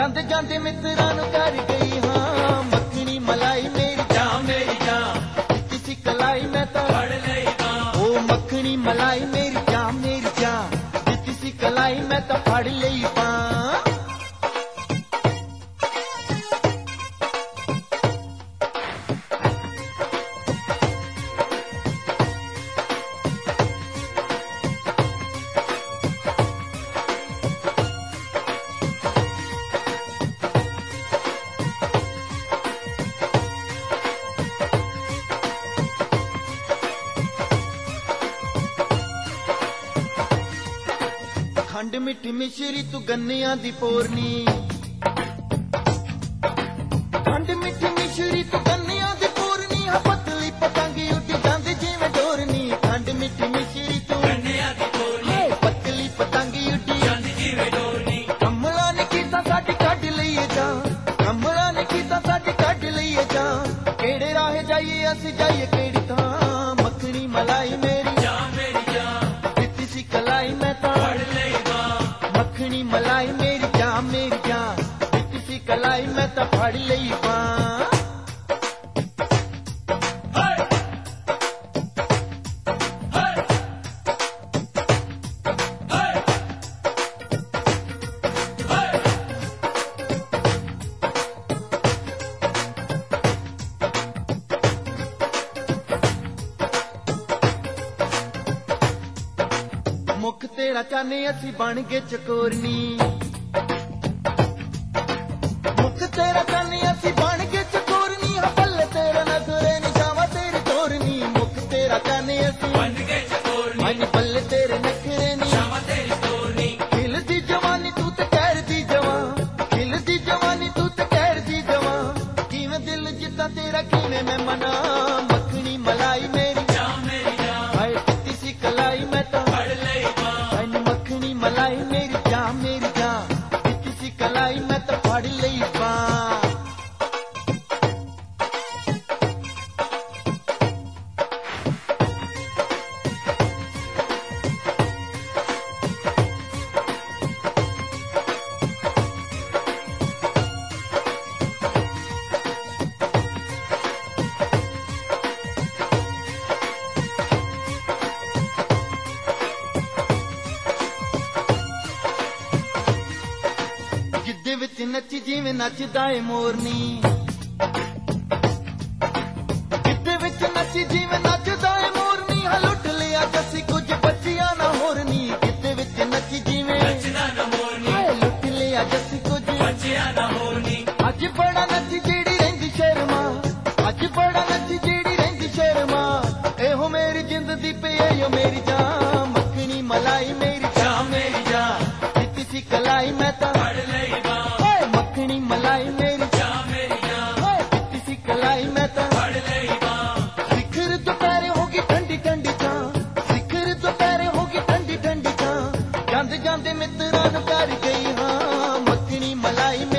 ਜਾਂਦੇ ਜਾਂਦੇ ਮਿੱਤਰਾਂ ਨੂੰ ਕਰ ਗਈ ਹਾਂ ਮੱਖਣੀ ਮਲਾਈ ਮੇਰੀ ਜਾਨ ਦਿੱਤੀ ਸੀ ਕਲਾਈ ਮੈਂ ਤਾਂ ਫੜ ਲਈ ਬਾਂ ਉਹ ਮੱਖਣੀ ਮਲਾਈ ਮੇਰੀ ਜਾਨ ਦਿੱਤੀ ਸੀ ਕਲਾਈ ਮੈਂ ਤਾਂ ਫੜ ਲਈ ਬਾਂ खंड मिठी मिश्री तू गन्नियां दी पोरनी खंड मिठी मिश्री तू गन्नियां दी पोरनी हा पतली पतंग उड़ी जांदी जिवें डोरनी खंड मिठी मिश्री तू गन्नियां दी पोरनी पतली पतंग उड़ी जांदी जिवें डोरनी कमला ने कीता साडी कढ लईए जा कमला ने कीता साडी कढ लईए जा केड़े राह जाइए असी जाइए केड़ी थां मखनी मलाई मेरी जान दित्ती सी कलाई मैं तां मखनी मलाई मेरी जान दित्ती सी कलाई मैं तां फड़ लई बां मुख तेरा चाने असी बन गए चकोरनी मुख तेरा चाने असी बन गए चकोरनी पल्ले तेरा नजरे निशावा तेरी तोरनी मुख तेरा चाने असी बन गए चकोरनी पल्ले तेरे नखरे निशावा तेरी तोरनी खिलदी जवानी तू ते कहर दी जवान खिलदी जवानी तू ते कहर दी जवान किवें दिल जिद्दां तेरा किवें मैं मना मखनी मलाई मेरी जान हाय दित्ती सी कलाई मैं तां मखनी मलाई मेरी जान दित्ती सी कलाई मैं तो फड़ लई बां गिद्दे विच नची जिवें नचदा ए मोरनी गिद्दे विच नची जिवें नचदा ए मोरनी हा लुट लिया जसी कुछ बचिया ना होरनी गिद्दे विच नची जिवें नचदा ना मोरनी लुट लिया जसी कुछ बचिया ना होरनी अज बड़ा नची जेड़ी रहिंदी शर्मा अज बड़ा नची जेड़ी रहिंदी शर्मा एहो मेरी जिंद दी पे एहो मेरी जान मखनी मलाई मेरी जान दित्ती सी कलाई मैं तां मखनी मलाई मेरी जान दित्ती सी कलाई मैं तां सिखर दोपहरे होगी ठंडी ठंडी छां सिखर दोपहरे होगी ठंडी ठंडी छां जांदे जांदे मित्तरां नूं कर गई हां मखनी मलाई